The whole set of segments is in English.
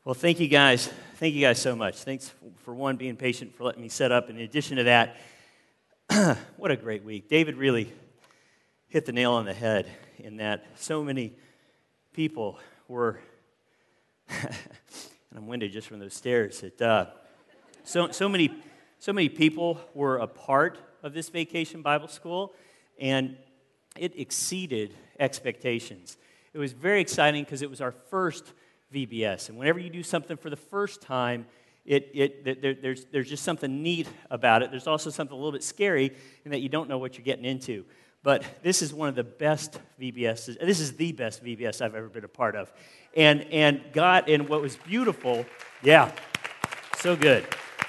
Well, thank you guys. Thank you guys so much. Thanks for one, being patient, for letting me set up. In addition to that, what a great week. David really hit the nail on the head in that so many people were, and I'm winded just from those stairs. So many people were a part of this Vacation Bible School, and it exceeded expectations. It was very exciting because it was our first VBS, and whenever you do something for the first time, there's just something neat about it. There's also something a little bit scary in that you don't know what you're getting into. But this is one of the best VBSs. This is the best VBS I've ever been a part of, and what was beautiful, yeah, so good.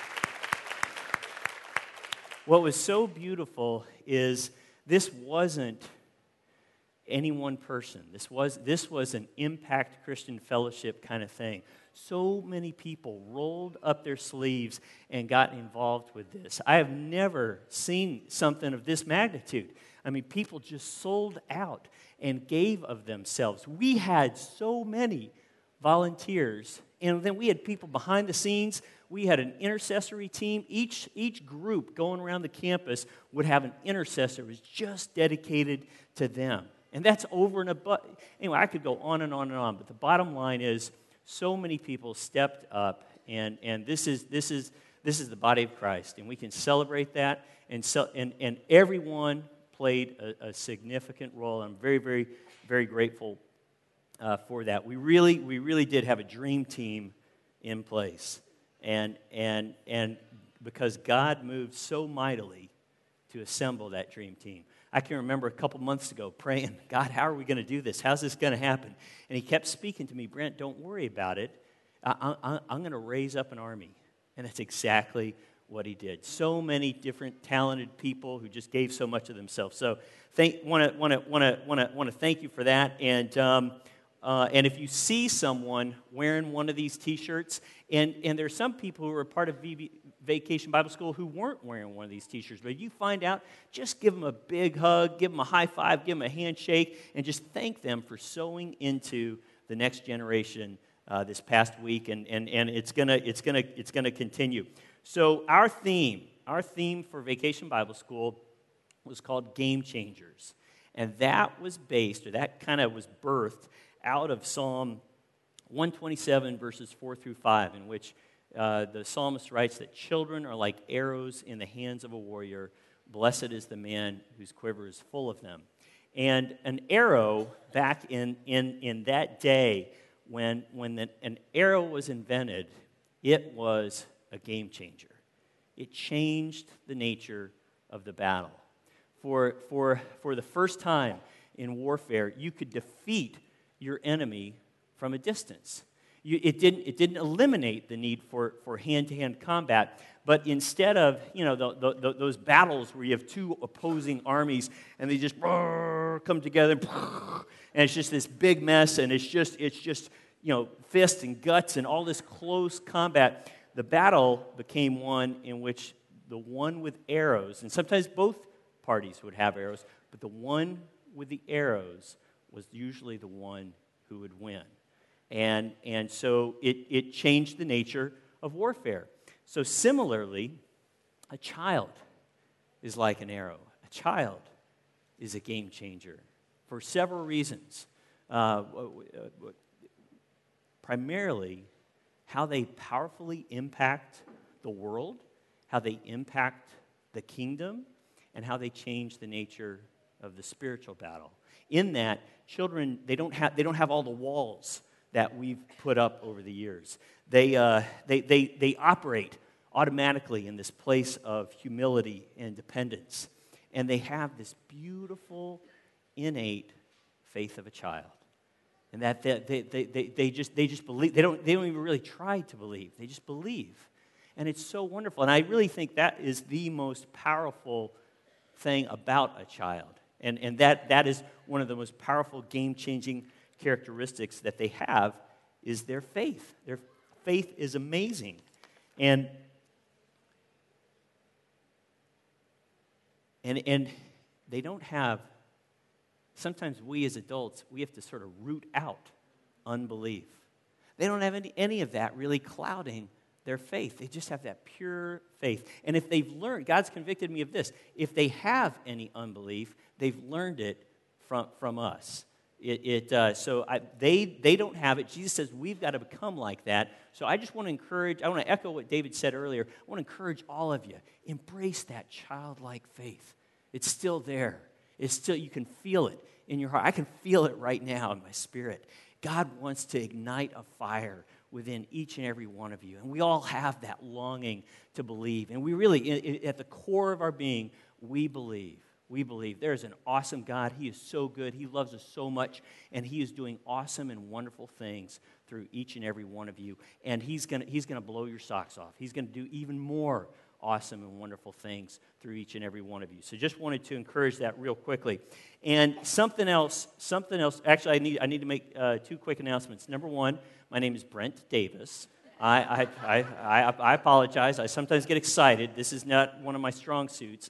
What was so beautiful is this wasn't any one person. This was an Impact Christian Fellowship kind of thing. So many people rolled up their sleeves and got involved with this. I have never seen something of this magnitude. I mean, people just sold out and gave of themselves. We had so many volunteers, and then we had people behind the scenes. We had an intercessory team. Each group going around the campus would have an intercessor who was just dedicated to them. And that's over and above. Anyway, I could go on and on and on, but the bottom line is so many people stepped up, and this is the body of Christ, and we can celebrate that, and everyone played a significant role. I'm very, very, very grateful for that. We really did have a dream team in place, and because God moved so mightily to assemble that dream team. I can remember a couple months ago praying, God, how are we going to do this? How's this going to happen? And he kept speaking to me, Brent, don't worry about it. I'm going to raise up an army. And that's exactly what he did. So many different talented people who just gave so much of themselves. So want to thank you for that. And if you see someone wearing one of these T-shirts, and there's some people who are a part of Vacation Bible School who weren't wearing one of these T-shirts, but you find out, just give them a big hug, give them a high five, give them a handshake, and just thank them for sowing into the next generation this past week, and it's gonna continue. So our theme for Vacation Bible School was called Game Changers, and that was birthed out of Psalm 127 verses 4 through 5, in which the psalmist writes that children are like arrows in the hands of a warrior. Blessed is the man whose quiver is full of them. And an arrow back in that day, when an arrow was invented, it was a game changer. It changed the nature of the battle. For the first time in warfare, you could defeat your enemy from a distance. It didn't eliminate the need for hand-to-hand combat, but instead of those battles where you have two opposing armies and they just come together and it's just this big mess, and it's just fists and guts and all this close combat. The battle became one in which the one with arrows, and sometimes both parties would have arrows, but the one with the arrows was usually the one who would win. And so it changed the nature of warfare. So similarly, a child is like an arrow. A child is a game changer for several reasons. Primarily, how they powerfully impact the world, how they impact the kingdom, and how they change the nature of the spiritual battle. In that, children, they don't have all the walls that we've put up over the years. They operate automatically in this place of humility and dependence, and they have this beautiful, innate faith of a child, and that they just believe. They don't even really try to believe. They just believe, and it's so wonderful. And I really think that is the most powerful thing about a child, and that is one of the most powerful game-changing characteristics that they have is their faith. Their faith is amazing. And they don't have, sometimes we as adults, we have to sort of root out unbelief. They don't have any of that really clouding their faith. They just have that pure faith. And if they've learned, God's convicted me of this, if they have any unbelief, they've learned it from us. They don't have it. Jesus says we've got to become like that. So I just want to encourage, I want to echo what David said earlier. I want to encourage all of you, embrace that childlike faith. It's still there. It's still, you can feel it in your heart. I can feel it right now in my spirit. God wants to ignite a fire within each and every one of you. And we all have that longing to believe. And we really, at the core of our being, we believe. We believe there is an awesome God. He is so good. He loves us so much. And He is doing awesome and wonderful things through each and every one of you. And He's gonna blow your socks off. He's going to do even more awesome and wonderful things through each and every one of you. So just wanted to encourage that real quickly. And something else, actually I need to make two quick announcements. Number one, my name is Brent Davis. I apologize. I sometimes get excited. This is not one of my strong suits.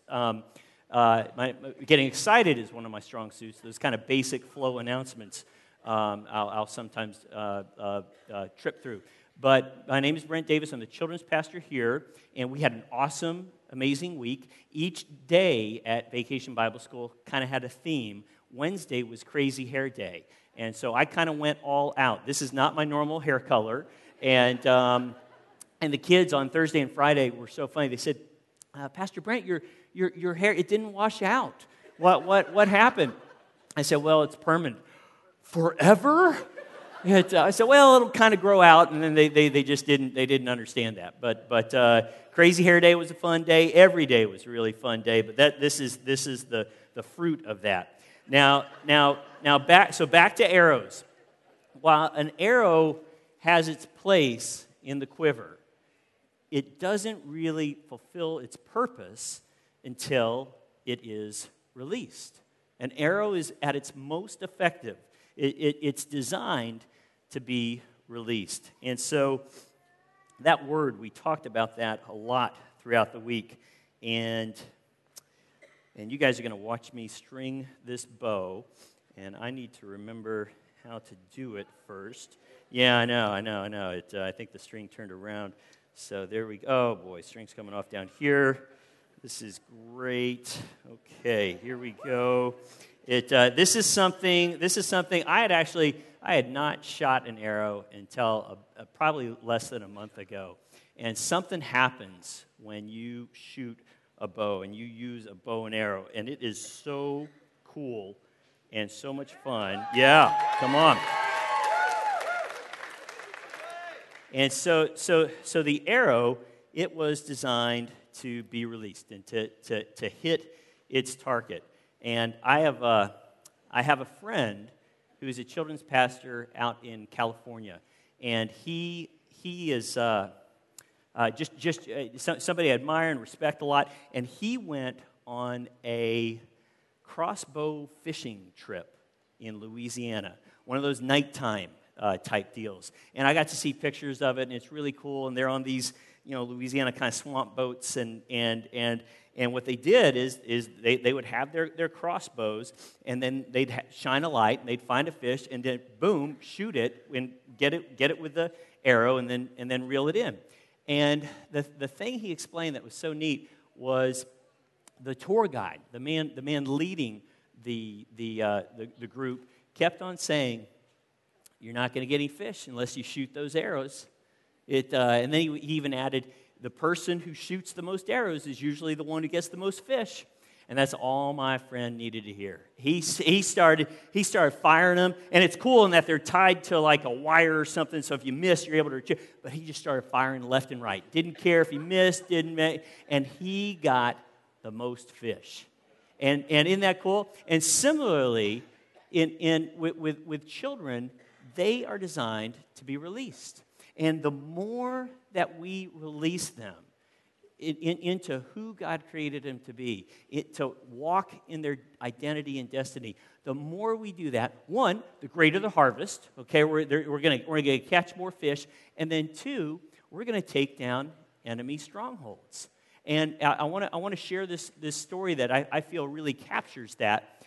Getting excited is one of my strong suits. Those kind of basic flow announcements I'll sometimes trip through. But my name is Brent Davis. I'm the children's pastor here, and we had an awesome, amazing week. Each day at Vacation Bible School kind of had a theme. Wednesday was Crazy Hair Day, and so I kind of went all out. This is not my normal hair color, and the kids on Thursday and Friday were so funny. They said, Pastor Brent, your hair, it didn't wash out. What happened? I said, well, it's permanent. Forever? I said, well, it'll kind of grow out, and then they just didn't understand that. But Crazy Hair Day was a fun day. Every day was a really fun day. But this is the fruit of that. Now back to arrows. While an arrow has its place in the quiver, it doesn't really fulfill its purpose until it is released. An arrow is at its most effective. It's designed to be released. And so that word, we talked about that a lot throughout the week. And you guys are going to watch me string this bow. And I need to remember how to do it first. Yeah, I know. I think the string turned around. So there we go. Oh, boy, string's coming off down here. This is great. Okay, here we go. This is something I had not shot an arrow until probably less than a month ago. And something happens when you shoot a bow and you use a bow and arrow, and it is so cool and so much fun. Yeah, come on. And so the arrow, it was designed to be released and to hit its target. And I have a friend who's a children's pastor out in California, and he is somebody I admire and respect a lot. And he went on a crossbow fishing trip in Louisiana, one of those nighttime type deals. And I got to see pictures of it, and it's really cool. And they're on these, Louisiana kind of swamp boats, and what they did is they would have their crossbows, and then they'd shine a light, and they'd find a fish, and then boom, shoot it, and get it with the arrow, and then reel it in. And the thing he explained that was so neat was the tour guide, the man leading the group, kept on saying, "You're not going to get any fish unless you shoot those arrows." And then he even added, the person who shoots the most arrows is usually the one who gets the most fish. And that's all my friend needed to hear. He started firing them, and it's cool in that they're tied to like a wire or something, so if you miss, you're able to retrieve. But he just started firing left and right. Didn't care if he missed, and he got the most fish. And isn't that cool? And similarly, with children, they are designed to be released. And the more that we release them into who God created them to be, to walk in their identity and destiny, the more we do that, one, the greater the harvest. Okay, we're going to catch more fish, and then two, we're going to take down enemy strongholds. And I want to share this story that I feel really captures that.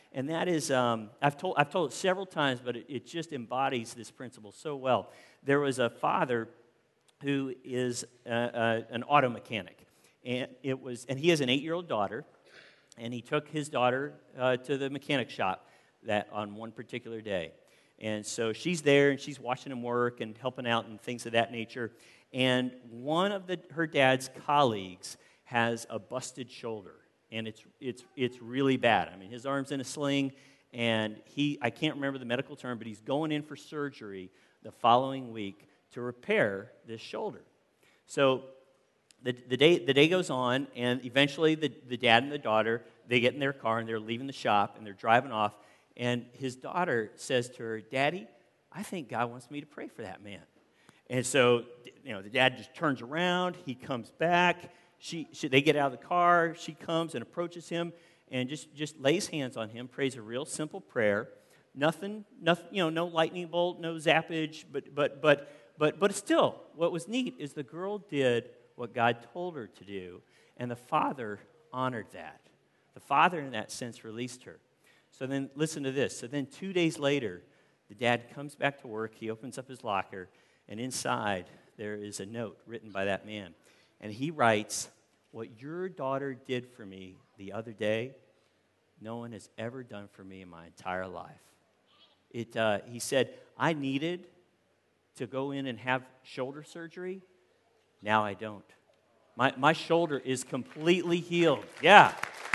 And that is, I've told it several times, but it just embodies this principle so well. There was a father who is an auto mechanic, and he has an 8-year-old daughter, and he took his daughter to the mechanic shop that on one particular day. And so she's there, and she's watching him work and helping out and things of that nature. And one of her dad's colleagues has a busted shoulder, and it's really bad. I mean, his arm's in a sling, and I can't remember the medical term, but he's going in for surgery the following week to repair this shoulder. So the day goes on, and eventually the dad and the daughter, they get in their car, and they're leaving the shop, and they're driving off, and his daughter says to her, "Daddy, I think God wants me to pray for that man." And so, the dad just turns around, he comes back, they get out of the car, she comes and approaches him, and just lays hands on him, prays a real simple prayer. Nothing, no lightning bolt, no zappage, but still, what was neat is the girl did what God told her to do, and the father honored that. The father, in that sense, released her. So then, listen to this. So then 2 days later, the dad comes back to work, he opens up his locker, and inside there is a note written by that man. And he writes, "What your daughter did for me the other day, no one has ever done for me in my entire life." He said, "I needed to go in and have shoulder surgery. Now I don't. My shoulder is completely healed." Yeah.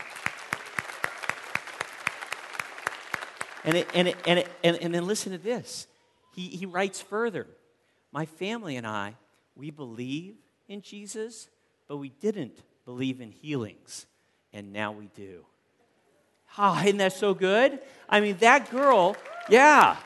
And then listen to this. He writes further. "My family and I, we believe in Jesus, but we didn't believe in healings, and now we do." Isn't that so good? I mean, that girl, yeah,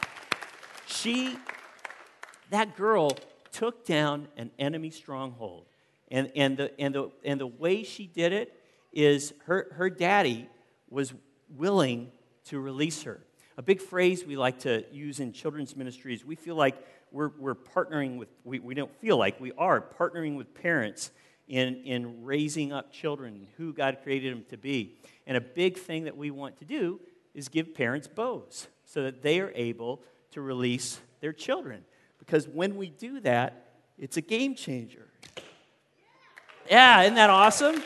that girl took down an enemy stronghold, and the way she did it is her daddy was willing to release her. A big phrase we like to use in children's ministries, we feel like we're partnering with, we don't feel like, we are partnering with parents in raising up children, who God created them to be. And a big thing that we want to do is give parents bows so that they are able to release their children. Because when we do that, it's a game changer. Yeah, isn't that awesome?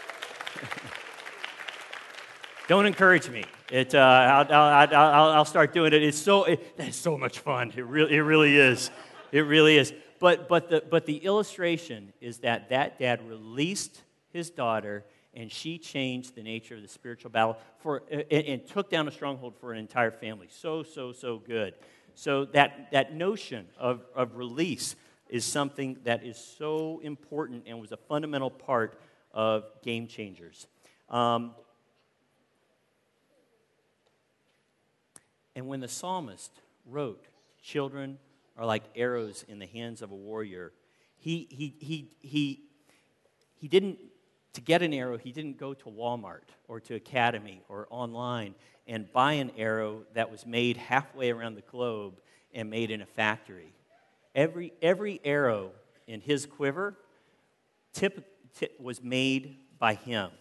Don't encourage me. I'll start doing it. It's so much fun. It really is. It really is. But the illustration is that dad released his daughter, and she changed the nature of the spiritual battle and took down a stronghold for an entire family. So good. So that notion of release is something that is so important and was a fundamental part of Game Changers. And when the psalmist wrote, "Children are like arrows in the hands of a warrior," he didn't, to get an arrow, he didn't go to Walmart or to Academy or online and buy an arrow that was made halfway around the globe and made in a factory. Every arrow in his quiver tip was made by him.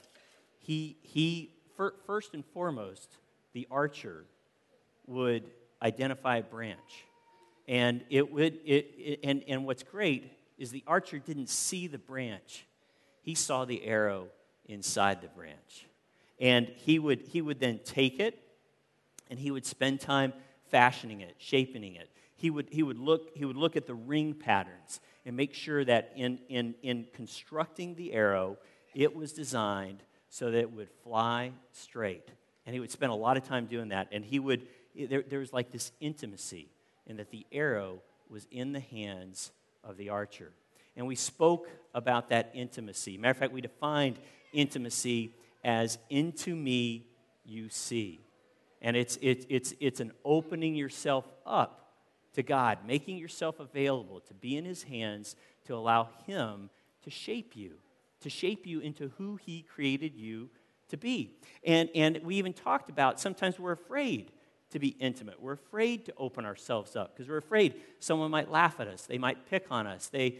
First and foremost, the archer would identify a branch, and and what's great is the archer didn't see the branch; he saw the arrow inside the branch, and he would then take it, and he would spend time fashioning it, shaping it. He would look at the ring patterns and make sure that in constructing the arrow, it was designed so that it would fly straight. And he would spend a lot of time doing that, and there was like this intimacy, and that the arrow was in the hands of the archer. And we spoke about that intimacy. Matter of fact, we defined intimacy as "into me you see." And it's an opening yourself up to God, making yourself available to be in his hands, to allow him to shape you into who he created you to be. And we even talked about sometimes we're afraid to be intimate. We're afraid to open ourselves up because we're afraid someone might laugh at us. They might pick on us. They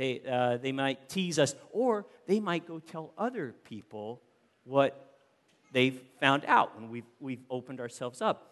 might tease us, or they might go tell other people what they've found out when we've opened ourselves up.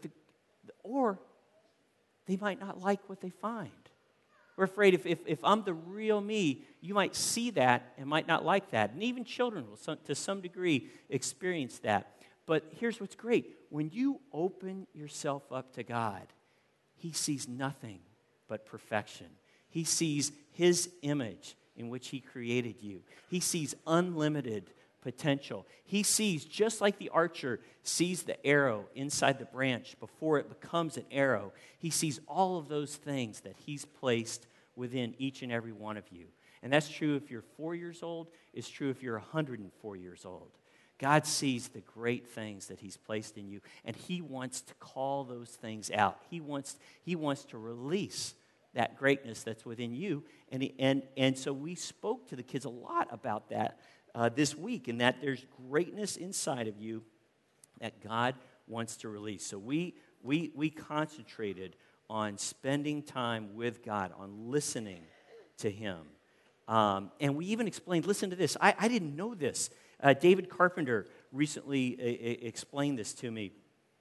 Or they might not like what they find. We're afraid if I'm the real me, you might see that and might not like that. And even children will, to some degree, experience that. But here's what's great. When you open yourself up to God, He sees nothing but perfection. He sees His image in which He created you. He sees unlimited potential. He sees, just like the archer sees the arrow inside the branch before it becomes an arrow, He sees all of those things that He's placed within each and every one of you. And that's true if you're 4 years old. It's true if you're 104 years old. God sees the great things that He's placed in you, and He wants to call those things out. He wants to release that greatness that's within you. And so we spoke to the kids a lot about that this week, and that there's greatness inside of you that God wants to release. So we concentrated on spending time with God, on listening to Him. And we even explained, listen to this. I didn't know this. David Carpenter recently explained this to me.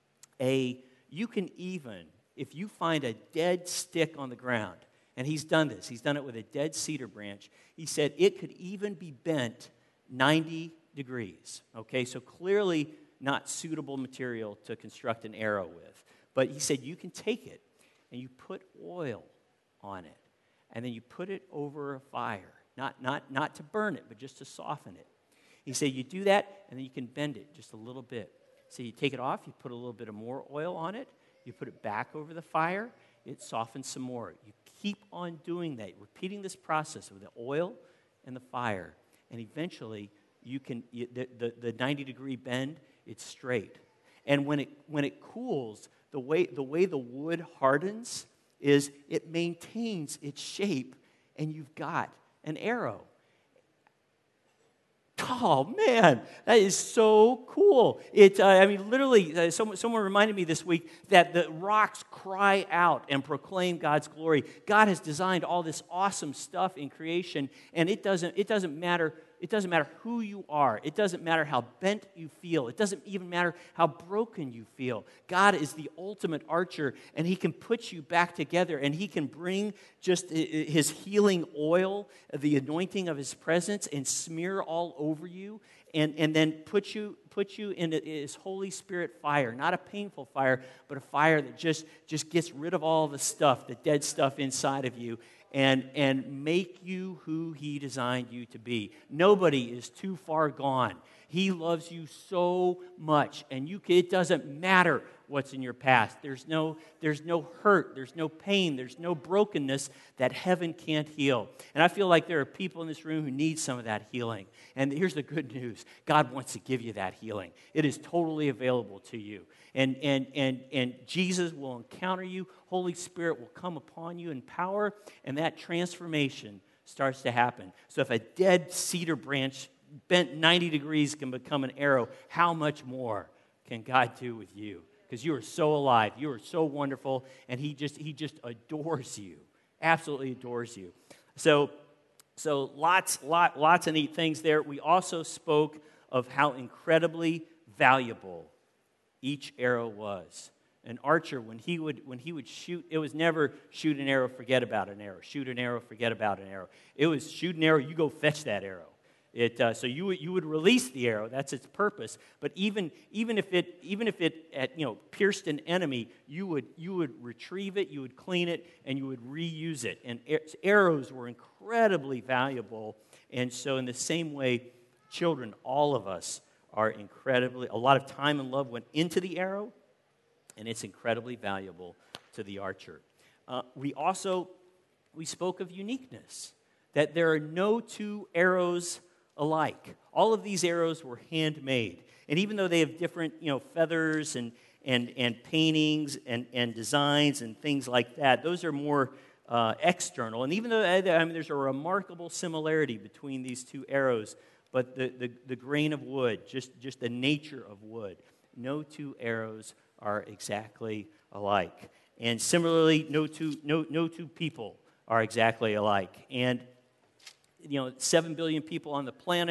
You can even, if you find a dead stick on the ground, and he's done this, he's done it with a dead cedar branch, he said it could even be bent 90 degrees. Okay, so clearly not suitable material to construct an arrow with. But he said you can take it and you put oil on it, and then you put it over a fire, not to burn it, but just to soften it. He said you do that, and then you can bend it just a little bit. So you take it off, you put a little bit of more oil on it, you put it back over the fire, it softens some more. You keep on doing that, repeating this process with the oil and the fire, and eventually the 90-degree bend, it's straight. And when it cools, the way the wood hardens is it maintains its shape, and you've got an arrow. Oh, man, that is so cool. Literally, someone reminded me this week that the rocks cry out and proclaim God's glory. God has designed all this awesome stuff in creation, and it doesn't matter who you are. It doesn't matter how bent you feel. It doesn't even matter how broken you feel. God is the ultimate archer, and He can put you back together, and He can bring just His healing oil, the anointing of His presence, and smear all over you, and then put you into His Holy Spirit fire, not a painful fire, but a fire that just gets rid of all the stuff, the dead stuff inside of you, and make you who He designed you to be. Nobody is too far gone. He loves you so much, and it doesn't matter what's in your past. There's no hurt, there's no pain, there's no brokenness that heaven can't heal. And I feel like there are people in this room who need some of that healing. And here's the good news. God wants to give you that healing. It is totally available to you. And Jesus will encounter you. Holy Spirit will come upon you in power, and that transformation starts to happen. So if a dead cedar branch bent 90 degrees can become an arrow, how much more can God do with you? Because you are so alive, you are so wonderful, and He just adores you, absolutely adores you. So lots of neat things there. We also spoke of how incredibly valuable each arrow was. An archer, when he would shoot, it was never shoot an arrow, forget about an arrow. Shoot an arrow, forget about an arrow. It was shoot an arrow, you go fetch that arrow. So you would release the arrow. That's its purpose. But even if it pierced an enemy, you would retrieve it, you would clean it, and you would reuse it. And arrows were incredibly valuable. And so in the same way, children, all of us are a lot of time and love went into the arrow, and it's incredibly valuable to the archer. We spoke of uniqueness, that there are no two arrows alike. All of these arrows were handmade. And even though they have different, feathers and paintings and designs and things like that, those are more external. And even though there's a remarkable similarity between these two arrows, but the grain of wood, just the nature of wood, no two arrows are exactly alike. And similarly, no two people are exactly alike. And 7 billion people on the planet.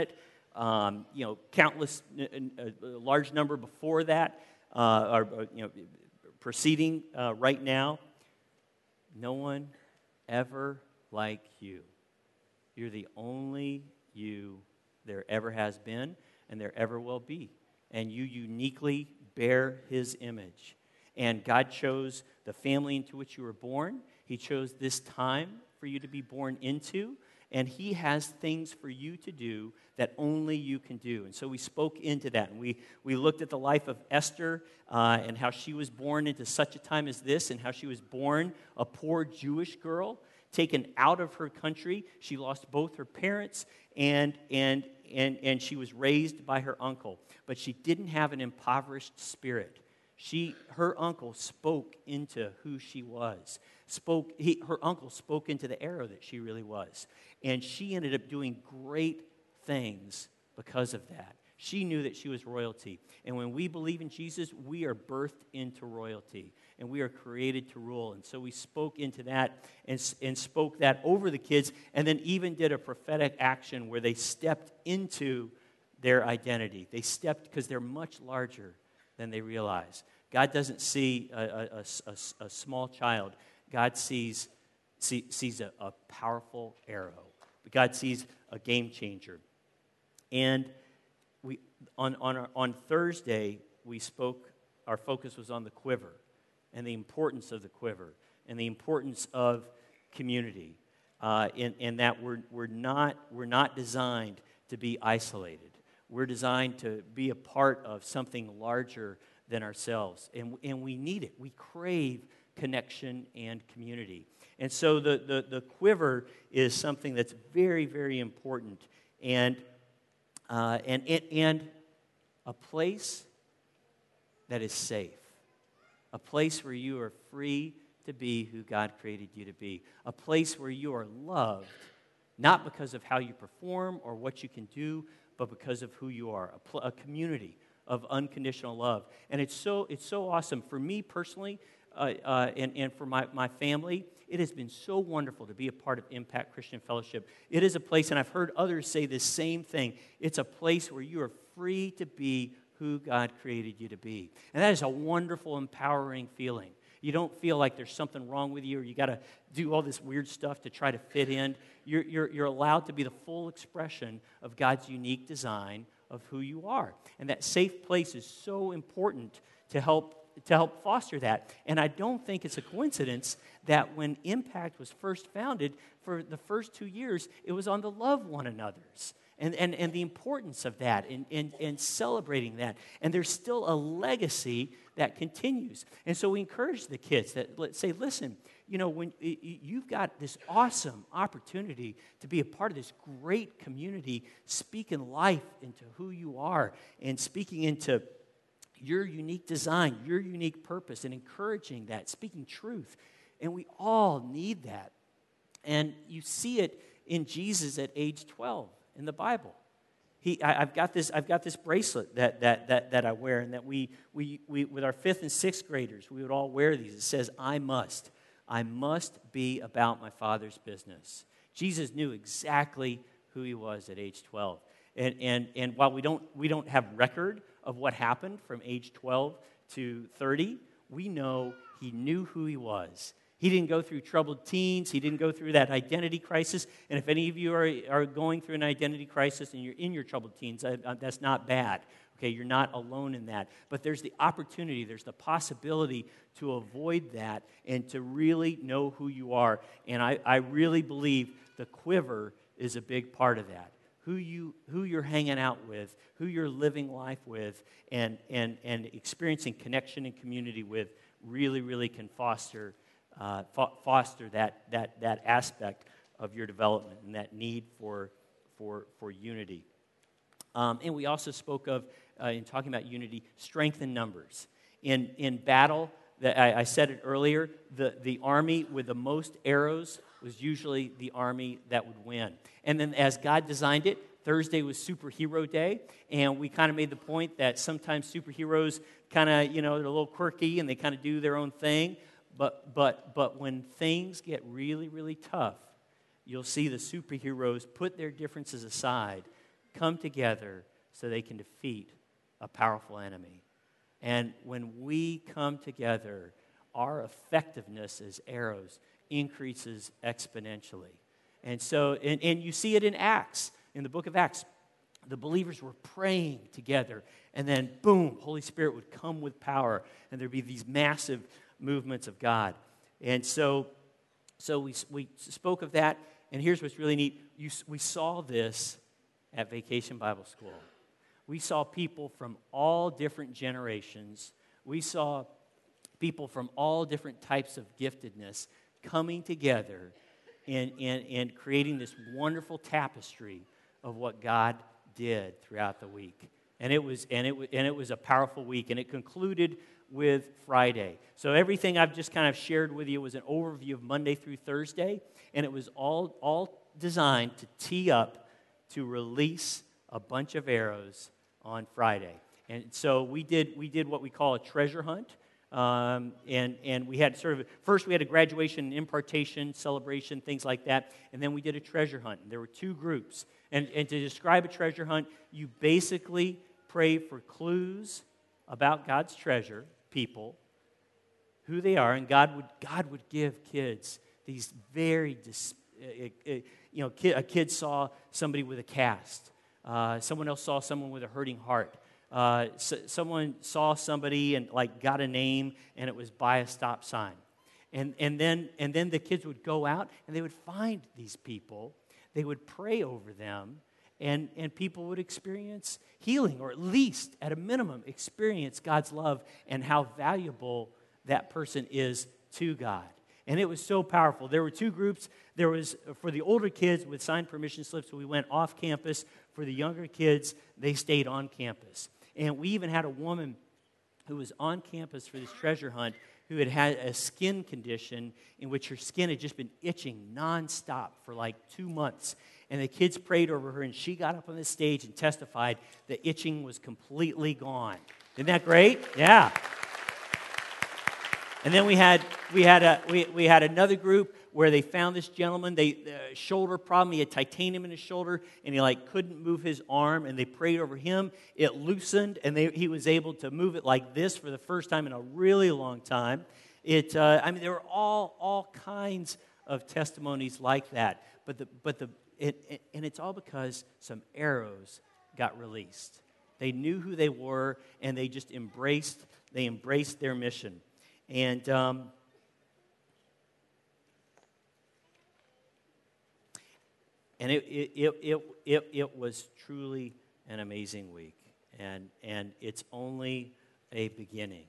countless, a large number before that, are proceeding right now. No one ever like you. You're the only you there ever has been and there ever will be. And you uniquely bear his image. And God chose the family into which you were born. He chose this time for you to be born into. And he has things for you to do that only you can do. And so we spoke into that. And we looked at the life of Esther and how she was born into such a time as this, and how she was born a poor Jewish girl, taken out of her country. She lost both her parents, and she was raised by her uncle. But she didn't have an impoverished spirit. Her uncle spoke into who she was. Her uncle spoke into the arrow that she really was. And she ended up doing great things because of that. She knew that she was royalty. And when we believe in Jesus, we are birthed into royalty. And we are created to rule. And so we spoke into that and spoke that over the kids, and then even did a prophetic action where they stepped into their identity. They stepped because they're much larger than they realize. God doesn't see a small child. God sees a powerful arrow. God sees a game changer. And on Thursday, we spoke, our focus was on the quiver and the importance of the quiver and the importance of community. In that we're not designed to be isolated. We're designed to be a part of something larger than ourselves. And we need it. We crave connection and community. And so the quiver is something that's very, very important. And a place that is safe. A place where you are free to be who God created you to be. A place where you are loved, not because of how you perform or what you can do, but because of who you are. A community of unconditional love. And it's so awesome. For me personally, and for my family, it has been so wonderful to be a part of Impact Christian Fellowship. It is a place, and I've heard others say this same thing, it's a place where you are free to be who God created you to be. And that is a wonderful, empowering feeling. You don't feel like there's something wrong with you, or you got to do all this weird stuff to try to fit in. You're allowed to be the full expression of God's unique design of who you are. And that safe place is so important to help foster that. And I don't think it's a coincidence that when Impact was first founded, for the first 2 years, it was on the love one another's. And the importance of that and celebrating that. And there's still a legacy that continues. And so we encourage the kids that say, listen, when you've got this awesome opportunity to be a part of this great community, speaking life into who you are and speaking into your unique design, your unique purpose, and encouraging that, speaking truth. And we all need that. And you see it in Jesus at age 12 in the Bible. I've got this bracelet that I wear, and that we with our 5th and 6th graders, we would all wear these. It says, I must be about my Father's business. Jesus knew exactly who he was at age 12. And while we don't have record of what happened from age 12 to 30, we know he knew who he was. He didn't go through troubled teens. He didn't go through that identity crisis. And if any of you are going through an identity crisis and you're in your troubled teens, that's not bad. Okay, you're not alone in that. But there's the opportunity, there's the possibility to avoid that and to really know who you are. And I really believe the quiver is a big part of that. Who you're hanging out with, who you're living life with, and experiencing connection and community with really, really can foster that aspect of your development and that need for unity. And we also spoke of, in talking about unity, strength in numbers. In battle, I said it earlier, the army with the most arrows was usually the army that would win. And then as God designed it, Thursday was Superhero Day, and we kind of made the point that sometimes superheroes kind of, they're a little quirky and they kind of do their own thing. But when things get really, really tough, you'll see the superheroes put their differences aside come together so they can defeat a powerful enemy. And when we come together, our effectiveness as arrows increases exponentially. And so, and you see it in Acts, in the book of Acts. The believers were praying together, and then boom, Holy Spirit would come with power, and there'd be these massive movements of God. And so we spoke of that, and here's what's really neat. We saw this at Vacation Bible School. We saw people from all different generations. We saw people from all different types of giftedness coming together and creating this wonderful tapestry of what God did throughout the week. And it was a powerful week, and it concluded with Friday. So everything I've just kind of shared with you was an overview of Monday through Thursday, and it was all designed to tee up to release a bunch of arrows on Friday. And so we did what we call a treasure hunt. And we had first we had a graduation and impartation celebration, things like that, and then we did a treasure hunt. And there were two groups. And to describe a treasure hunt, you basically pray for clues about God's treasure, people, who they are, and God would give kids these very, a kid saw somebody with a cast. Someone else saw someone with a hurting heart. Someone saw somebody and got a name, and it was by a stop sign. And then the kids would go out and they would find these people. They would pray over them, and people would experience healing, or at least, at a minimum, experience God's love and how valuable that person is to God. And it was so powerful. There were two groups. There was, for the older kids with signed permission slips, we went off campus. For the younger kids, they stayed on campus. And we even had a woman who was on campus for this treasure hunt who had a skin condition in which her skin had just been itching nonstop for 2 months. And the kids prayed over her, and she got up on the stage and testified the itching was completely gone. Isn't that great? Yeah. And then we had another group where they found this gentleman, shoulder problem. He had titanium in his shoulder, and he couldn't move his arm. And they prayed over him. It loosened, and he was able to move it like this for the first time in a really long time. There were all kinds of testimonies like that. And it's all because some arrows got released. They knew who they were, and they just embraced their mission. And it was truly an amazing week, and it's only a beginning.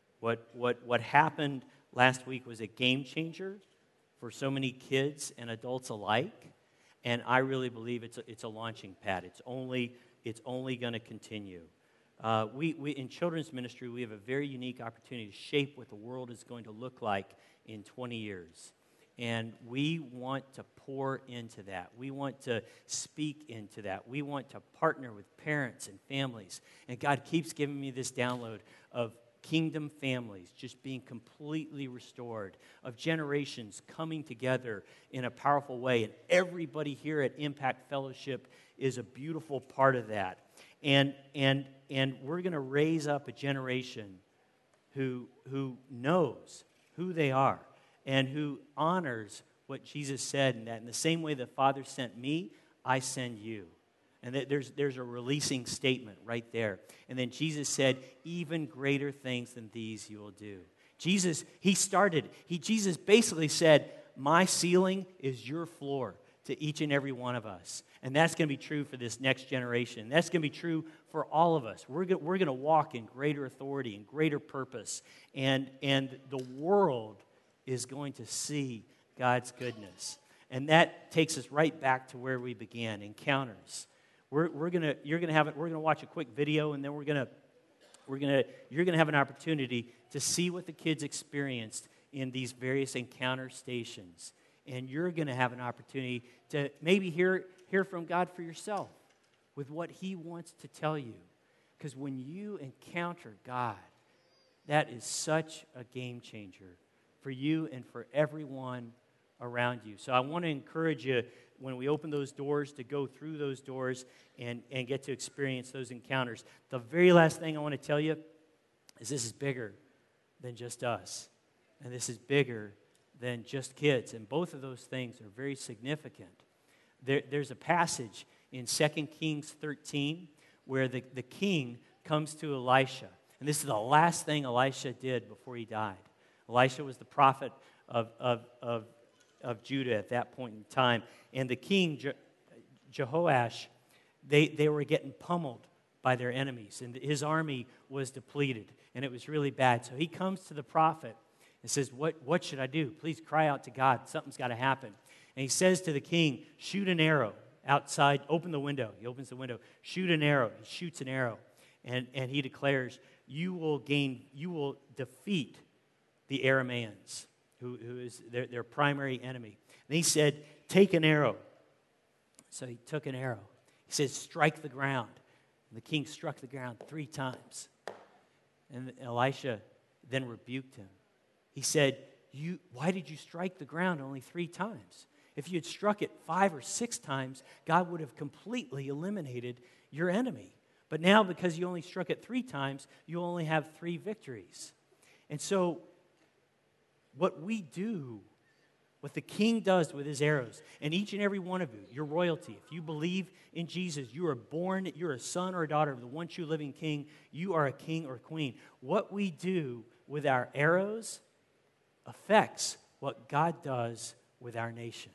What happened last week was a game changer for so many kids and adults alike, and I really believe it's a launching pad. It's only going to continue. We in children's ministry, we have a very unique opportunity to shape what the world is going to look like in 20 years. And we want to pour into that. We want to speak into that. We want to partner with parents and families. And God keeps giving me this download of kingdom families just being completely restored, of generations coming together in a powerful way. And everybody here at Impact Fellowship is a beautiful part of that. And we're going to raise up a generation who knows who they are and who honors what Jesus said, and that in the same way the Father sent me, I send you. And that there's a releasing statement right there. And then Jesus said, even greater things than these you will do. Jesus basically said, my ceiling is your floor to each and every one of us. And that's going to be true for this next generation. That's going to be true for all of us. We're going to walk in greater authority and greater purpose. And the world is going to see God's goodness. And that takes us right back to where we began, encounters. You're going to watch a quick video, and then you're going to have an opportunity to see what the kids experienced in these various encounter stations. And you're going to have an opportunity to maybe hear from God for yourself with what He wants to tell you. Because when you encounter God, that is such a game changer for you and for everyone around you. So I want to encourage you, when we open those doors, to go through those doors and get to experience those encounters. The very last thing I want to tell you is this is bigger than just us. And this is bigger than just kids. And both of those things are very significant. There's a passage in 2 Kings 13 where the king comes to Elisha. And this is the last thing Elisha did before he died. Elisha was the prophet of Judah at that point in time. And the king, Jehoash, they were getting pummeled by their enemies. And his army was depleted. And it was really bad. So he comes to the prophet and says, what should I do? Please cry out to God. Something's got to happen. And he says to the king, shoot an arrow outside. Open the window. He opens the window. Shoot an arrow. He shoots an arrow. And he declares, you will defeat the Arameans, who is their primary enemy. And he said, take an arrow. So he took an arrow. He says, strike the ground. And the king struck the ground 3 times. And Elisha then rebuked him. He said, why did you strike the ground only 3 times? If you had struck it 5 or 6 times, God would have completely eliminated your enemy. But now, because you only struck it 3 times, you only have 3 victories. And so, what we do, what the king does with his arrows, and each and every one of you, your royalty, if you believe in Jesus, you are born, you're a son or a daughter of the one true living king, you are a king or queen. What we do with our arrows affects what God does with our nation.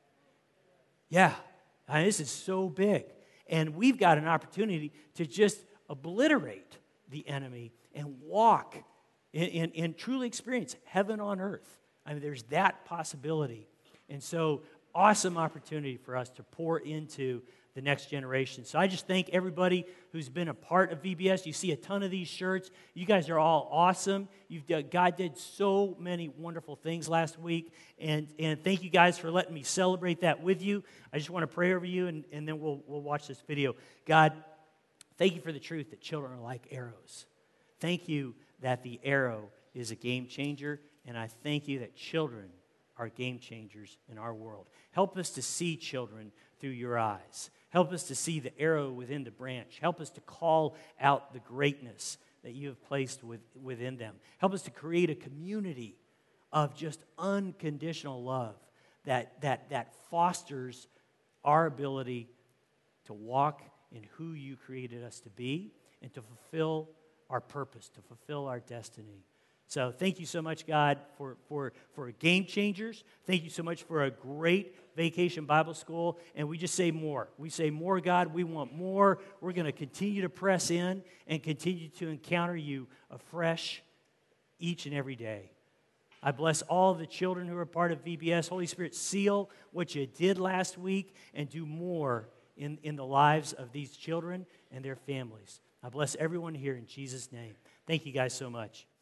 Yeah, this is so big. And we've got an opportunity to just obliterate the enemy and walk and truly experience heaven on earth. I mean, there's that possibility. And so, awesome opportunity for us to pour into the next generation. So I just thank everybody who's been a part of VBS. You see a ton of these shirts. You guys are all awesome. God did so many wonderful things last week. And thank you guys for letting me celebrate that with you. I just want to pray over you, and then we'll watch this video. God, thank you for the truth that children are like arrows. Thank you that the arrow is a game changer, and I thank you that children are game changers in our world. Help us to see children through your eyes. Help us to see the arrow within the branch. Help us to call out the greatness that you have placed within them. Help us to create a community of just unconditional love that fosters our ability to walk in who you created us to be and to fulfill our purpose, to fulfill our destiny. So thank you so much, God, for game changers. Thank you so much for a great Vacation Bible School. And we just say more. We say more, God. We want more. We're going to continue to press in and continue to encounter you afresh each and every day. I bless all the children who are part of VBS. Holy Spirit, seal what you did last week and do more in the lives of these children and their families. I bless everyone here in Jesus' name. Thank you guys so much.